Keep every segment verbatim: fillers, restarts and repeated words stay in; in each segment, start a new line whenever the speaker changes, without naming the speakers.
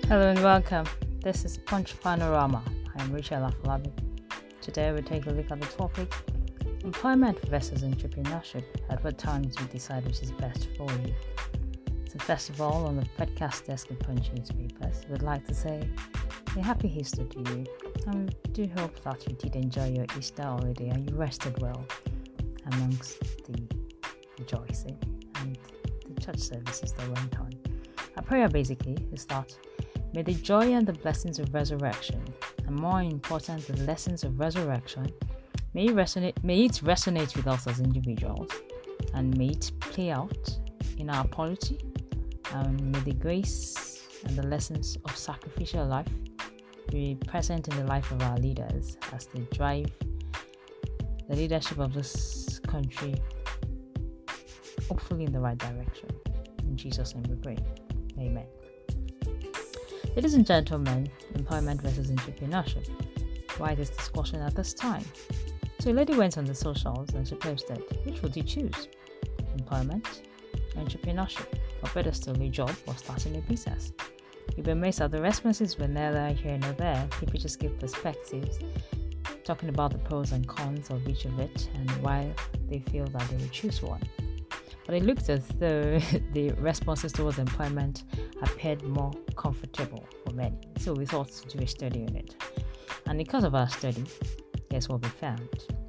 Hello and welcome. This is Punch Panorama. I am Rachel Afolabi. Today we'll take a look at the topic employment versus entrepreneurship. At what times you decide which is best for you. So first of all, on the podcast desk of Punch newspapers, we'd like to say a happy Easter to you. And we do hope that you did enjoy your Easter holiday and you rested well amongst the rejoicing and the church services that went on. Our prayer basically is that may the joy and the blessings of resurrection, and more important, the lessons of resurrection, may it resonate, may it resonate with us as individuals, and may it play out in our polity, and may the grace and the lessons of sacrificial life be present in the life of our leaders as they drive the leadership of this country, hopefully in the right direction. In Jesus' name we pray. Amen. Ladies and gentlemen, employment versus entrepreneurship. Why this discussion at this time? So a lady went on the socials and she posted, which would you choose? Employment, entrepreneurship, or better still, a job or starting a business? You'll be amazed that the responses were neither here nor there. People just give perspectives, talking about the pros and cons of each of it and why they feel that they would choose one. But it looked as though the responses towards employment appeared more comfortable for many. So we thought to do a study on it. And because of our study, guess what we found?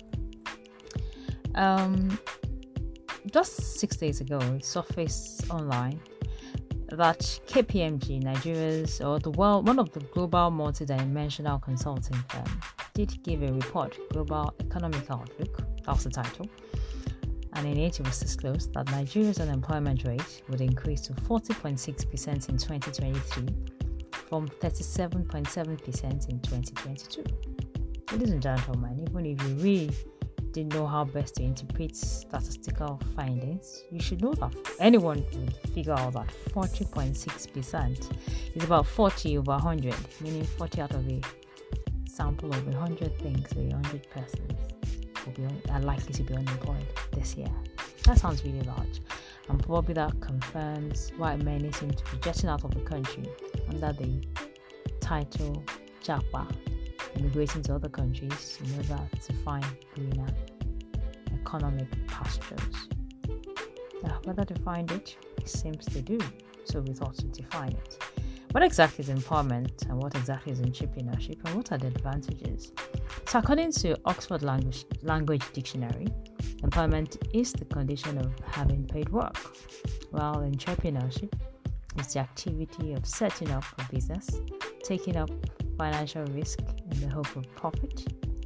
Um, just six days ago, it surfaced online that K P M G, Nigeria's or the world, one of the global multidimensional consulting firm, did give a report, Global Economic Outlook. That's the title. And in it, it was disclosed that Nigeria's unemployment rate would increase to forty point six percent in twenty twenty-three from thirty-seven point seven percent in twenty twenty-two. Ladies and gentlemen, even if you really didn't know how best to interpret statistical findings, you should know that anyone would figure out that forty point six percent is about forty over one hundred, meaning forty out of a sample of one hundred things, so one hundred persons will be un- are likely to be unemployed this year. That sounds really large, and probably that confirms why many seem to be jetting out of the country under the title Japa, immigrating to other countries in order to find greener economic pastures. Now, whether to find it, it seems they do, so we thought to define it. What exactly is empowerment and what exactly is entrepreneurship and what are the advantages? So according to Oxford Language, Language Dictionary, employment is the condition of having paid work, while entrepreneurship is the activity of setting up a business, taking up financial risk in the hope of profit,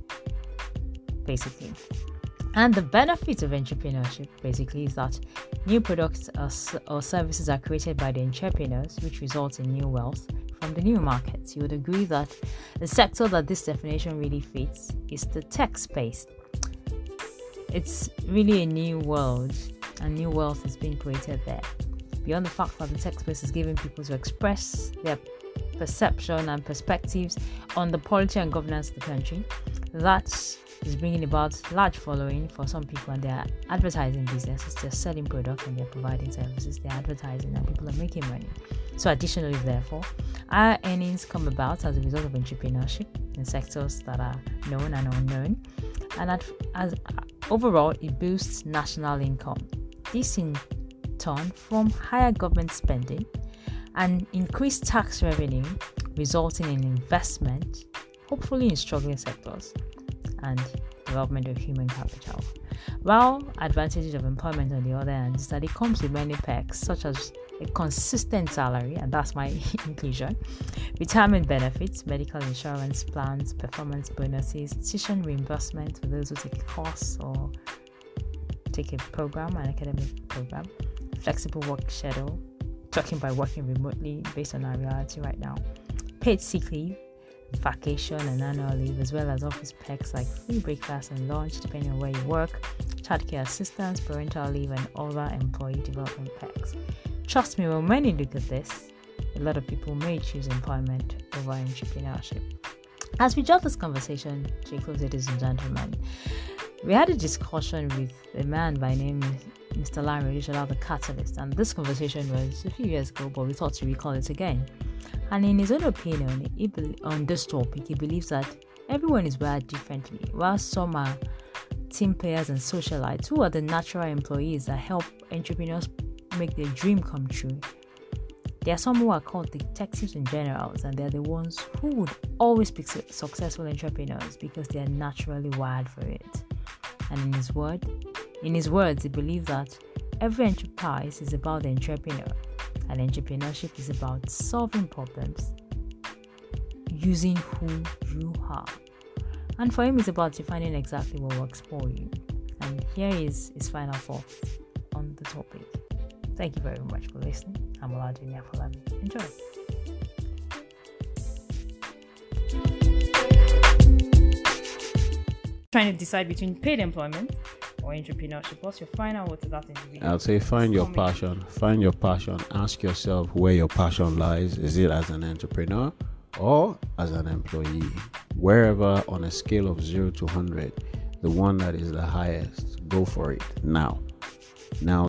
basically. And the benefits of entrepreneurship basically is that new products or, or services are created by the entrepreneurs, which results in new wealth from the new markets. You would agree that the sector that this definition really fits is the tech space. It's really a new world, and new wealth is being created there. Beyond the fact that the tech space is giving people to express their perception and perspectives on the polity and governance of the country, that is bringing about large following for some people, and they're advertising businesses, they're selling products and they're providing services, they're advertising and people are making money. So additionally, therefore, our earnings come about as a result of entrepreneurship in sectors that are known and unknown, and at, as uh, overall it boosts national income. This in turn from higher government spending and increased tax revenue, resulting in investment, hopefully in struggling sectors, and development of human capital. While advantages of employment on the other hand is that it comes with many perks such as a consistent salary, and that's my inclusion, retirement benefits, medical insurance plans, performance bonuses, tuition reimbursement for those who take a course or take a program, an academic program, flexible work schedule, talking by working remotely based on our reality right now, paid sick leave, vacation and annual leave, as well as office perks like free breakfast and lunch depending on where you work, childcare assistance, parental leave, and other employee development perks. Trust me, when many look at this, a lot of people may choose employment over entrepreneurship. As we jump this conversation to a close, ladies and gentlemen, we had a discussion with a man by name Mister Larry Olushola, the catalyst. And this conversation was a few years ago, but we thought to recall it again. And in his own opinion, he be- on this topic, he believes that everyone is wired differently. While some are team players and socialites who are the natural employees that help entrepreneurs make their dream come true, there are some who are called detectives and generals, and they're the ones who would always be su- successful entrepreneurs because they are naturally wired for it. And in his word, in his words, he believes that every enterprise is about the entrepreneur, and entrepreneurship is about solving problems using who you are. And for him, it's about defining exactly what works for you. And here is his final thoughts on the topic. Thank you very much for listening. I'm Oladuni Afolabi. Enjoy. Trying to decide between paid employment or entrepreneurship. What's your final word to that individual?
I'd say find your passion. Find your passion. Ask yourself where your passion lies. Is it as an entrepreneur or as an employee? Wherever on a scale of zero to one hundred, the one that is the highest, go for it now. Now